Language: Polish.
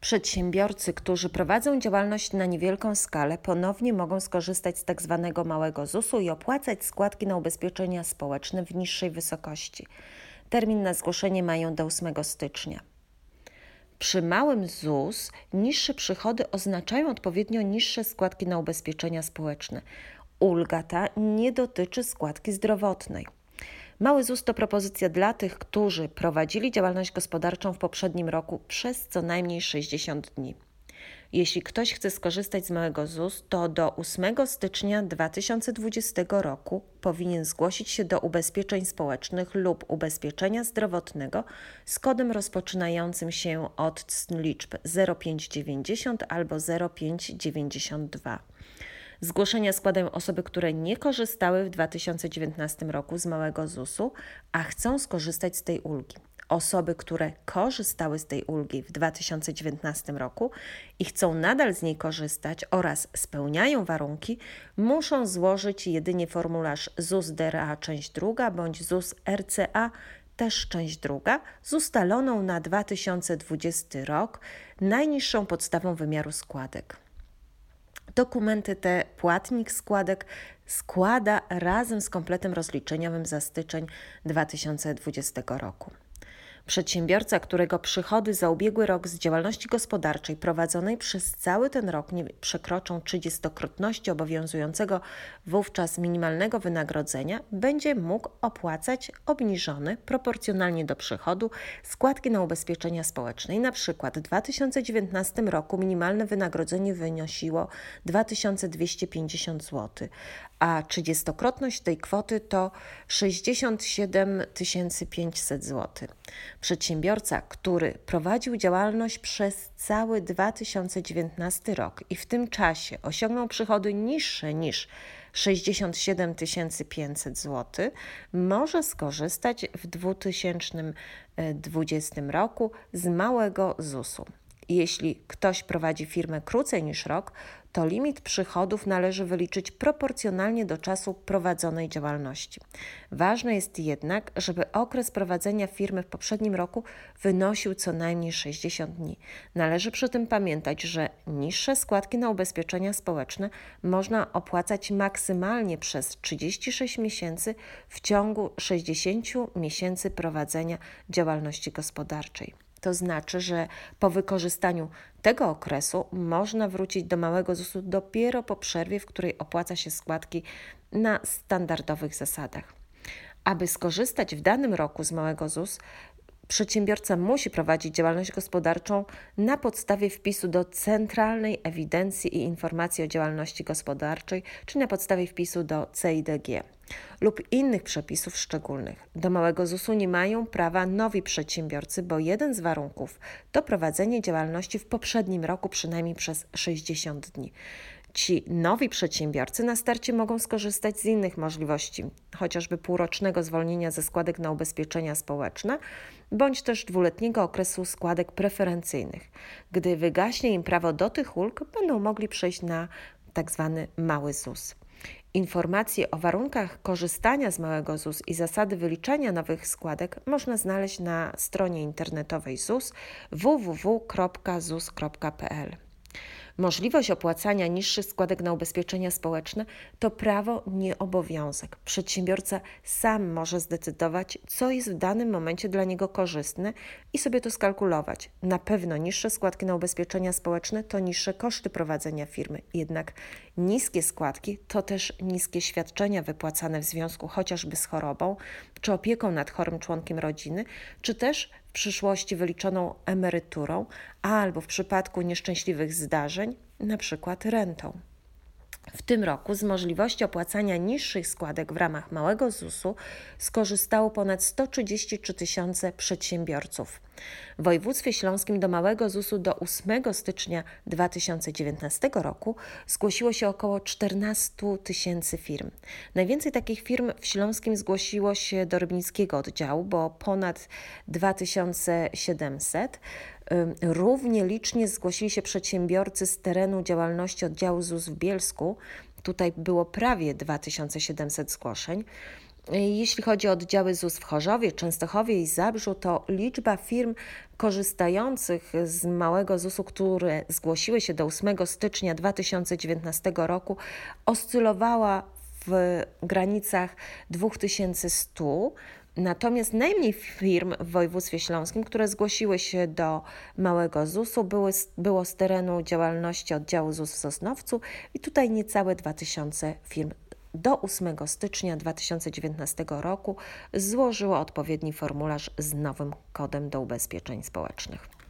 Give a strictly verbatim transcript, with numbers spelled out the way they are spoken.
Przedsiębiorcy, którzy prowadzą działalność na niewielką skalę, ponownie mogą skorzystać z tak zwanego małego zusu i opłacać składki na ubezpieczenia społeczne w niższej wysokości. Termin na zgłoszenie mają do ósmego stycznia. Przy małym ZUS niższe przychody oznaczają odpowiednio niższe składki na ubezpieczenia społeczne. Ulga ta nie dotyczy składki zdrowotnej. Mały ZUS to propozycja dla tych, którzy prowadzili działalność gospodarczą w poprzednim roku przez co najmniej sześćdziesiąt dni. Jeśli ktoś chce skorzystać z małego ZUS, to do ósmego stycznia dwa tysiące dwudziestego roku powinien zgłosić się do ubezpieczeń społecznych lub ubezpieczenia zdrowotnego z kodem rozpoczynającym się od liczb zero pięć dziewięćdziesiąt albo zero pięć dziewięćdziesiąt dwa. Zgłoszenia składają osoby, które nie korzystały w dwa tysiące dziewiętnastym roku z małego zusu, a chcą skorzystać z tej ulgi. Osoby, które korzystały z tej ulgi w dwa tysiące dziewiętnastym roku i chcą nadal z niej korzystać oraz spełniają warunki, muszą złożyć jedynie formularz ZUS D R A część druga bądź ZUS R C A też część druga z ustaloną na dwa tysiące dwudziesty rok najniższą podstawą wymiaru składek. Dokumenty te płatnik składek składa razem z kompletem rozliczeniowym za styczeń dwa tysiące dwudziestego roku. Przedsiębiorca, którego przychody za ubiegły rok z działalności gospodarczej prowadzonej przez cały ten rok nie przekroczą trzydziestokrotności obowiązującego wówczas minimalnego wynagrodzenia, będzie mógł opłacać obniżone proporcjonalnie do przychodu składki na ubezpieczenia społeczne. I na przykład w dwa tysiące dziewiętnastym roku minimalne wynagrodzenie wynosiło dwa tysiące dwieście pięćdziesiąt złotych, a trzydziestokrotność tej kwoty to sześćdziesiąt siedem tysięcy pięćset złotych. Przedsiębiorca, który prowadził działalność przez cały dwa tysiące dziewiętnasty rok i w tym czasie osiągnął przychody niższe niż sześćdziesiąt siedem tysięcy pięćset złotych, może skorzystać w dwa tysiące dwudziestym roku z małego zusu. Jeśli ktoś prowadzi firmę krócej niż rok, to limit przychodów należy wyliczyć proporcjonalnie do czasu prowadzonej działalności. Ważne jest jednak, żeby okres prowadzenia firmy w poprzednim roku wynosił co najmniej sześćdziesiąt dni. Należy przy tym pamiętać, że niższe składki na ubezpieczenia społeczne można opłacać maksymalnie przez trzydzieści sześć miesięcy w ciągu sześćdziesięciu miesięcy prowadzenia działalności gospodarczej. To znaczy, że po wykorzystaniu tego okresu można wrócić do małego zusu dopiero po przerwie, w której opłaca się składki na standardowych zasadach. Aby skorzystać w danym roku z małego ZUS, przedsiębiorca musi prowadzić działalność gospodarczą na podstawie wpisu do Centralnej Ewidencji i Informacji o Działalności Gospodarczej, czy na podstawie wpisu do C I D G lub innych przepisów szczególnych. Do małego zusu nie mają prawa nowi przedsiębiorcy, bo jeden z warunków to prowadzenie działalności w poprzednim roku przynajmniej przez sześćdziesiąt dni. Ci nowi przedsiębiorcy na starcie mogą skorzystać z innych możliwości, chociażby półrocznego zwolnienia ze składek na ubezpieczenia społeczne, bądź też dwuletniego okresu składek preferencyjnych. Gdy wygaśnie im prawo do tych ulg, będą mogli przejść na tak zwany mały ZUS. Informacje o warunkach korzystania z małego ZUS i zasady wyliczania nowych składek można znaleźć na stronie internetowej ZUS w w w kropka zus kropka p l. Możliwość opłacania niższych składek na ubezpieczenia społeczne to prawo, nie obowiązek. Przedsiębiorca sam może zdecydować, co jest w danym momencie dla niego korzystne i sobie to skalkulować. Na pewno niższe składki na ubezpieczenia społeczne to niższe koszty prowadzenia firmy. Jednak niskie składki to też niskie świadczenia wypłacane w związku chociażby z chorobą, czy opieką nad chorym członkiem rodziny, czy też w przyszłości wyliczoną emeryturą, albo w przypadku nieszczęśliwych zdarzeń, na przykład rentą. W tym roku z możliwości opłacania niższych składek w ramach małego zusu skorzystało ponad sto trzydzieści trzy tysiące przedsiębiorców. W województwie śląskim do małego zusu do ósmego stycznia dwa tysiące dziewiętnastego roku zgłosiło się około czternaście tysięcy firm. Najwięcej takich firm w Śląskim zgłosiło się do rybnickiego oddziału, bo ponad dwa tysiące siedemset. Równie licznie zgłosili się przedsiębiorcy z terenu działalności oddziału ZUS w Bielsku. Tutaj było prawie dwa tysiące siedemset zgłoszeń. Jeśli chodzi o oddziały ZUS w Chorzowie, Częstochowie i Zabrzu, to liczba firm korzystających z małego zusu, które zgłosiły się do ósmego stycznia dwa tysiące dziewiętnastego roku, oscylowała w granicach dwa tysiące sto. Natomiast najmniej firm w województwie śląskim, które zgłosiły się do małego zusu, były, było z terenu działalności oddziału ZUS w Sosnowcu i tutaj niecałe dwa tysiące firm do ósmego stycznia dwa tysiące dziewiętnastego roku złożyło odpowiedni formularz z nowym kodem do ubezpieczeń społecznych.